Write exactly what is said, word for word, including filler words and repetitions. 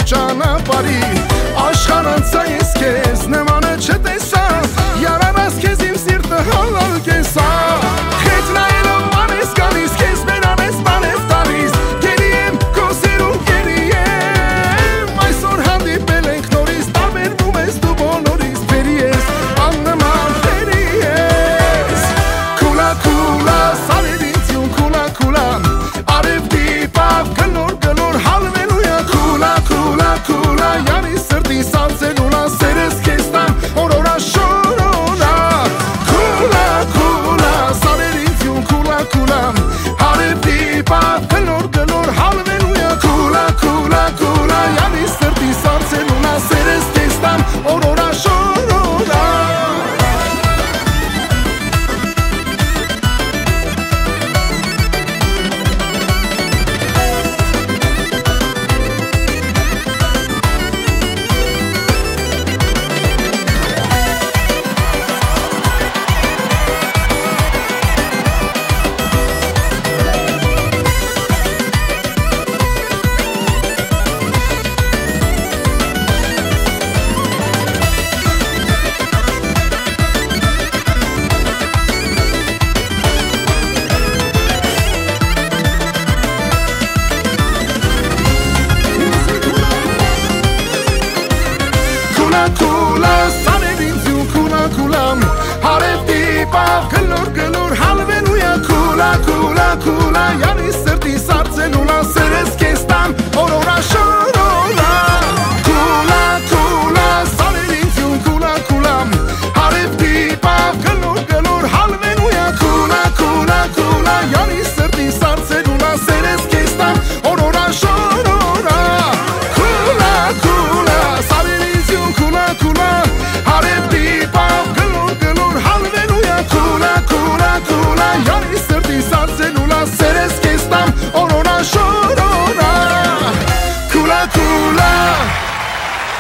ճանապարհի Աշխարհանցա ես քեզ նմանը չտեսա Յարարած քեզ իմ սիրտը հալալ կեսա Հետ նայելով անես գալիս քեզ մերանես բանև տալիս Գերի եմ քո սիրուն գերի եմ Այսօր հանդիպել ենք նորից տարբերվում ես դու բոլորիս Բերի ես աննման բերի ես Քուլա քուլա սարեր ինձ յուն քուլա քուլա Արև դիպավ գլոր գլոր հալվելույա Քուլա քուլա քուլա յանի սրտի սանցելուլա Սերես քեզ տամ օրորա շորորա Քուլա քուլա սարեր ինձ յուն քուլա քուլա Արև դիպավ գլոր գլոր հալվելույա Քուլա քուլա քուլա յանի սրտի սանցելուլա Սերես քեզ տամ օրորա շորորա Քուլա սարեր ինձ յուն քուլա քուլա Հարև դիպավ գլոր գլոր հալվելույա Քուլա քուլա քուլա յանի սրտի սարցելուլա Սերես քեզ տամ օրորա շորորա Քուլա քուլա սարեր ինձ յուն քուլա քուլա Հարև դիպավ գլոր գլոր հալվելույա Քուլա քուլա քուլա յանի սրտի սարցելուլա Սերես քեզ տամ օրորա շորորա Քուլա քուլա սարեր ինձ յուն քուլա քուլա Հարև դիպավ գլոր գլոր հալվելույա Քուլա քուլա քուլա յանի սրտի սարցելուլա Սերես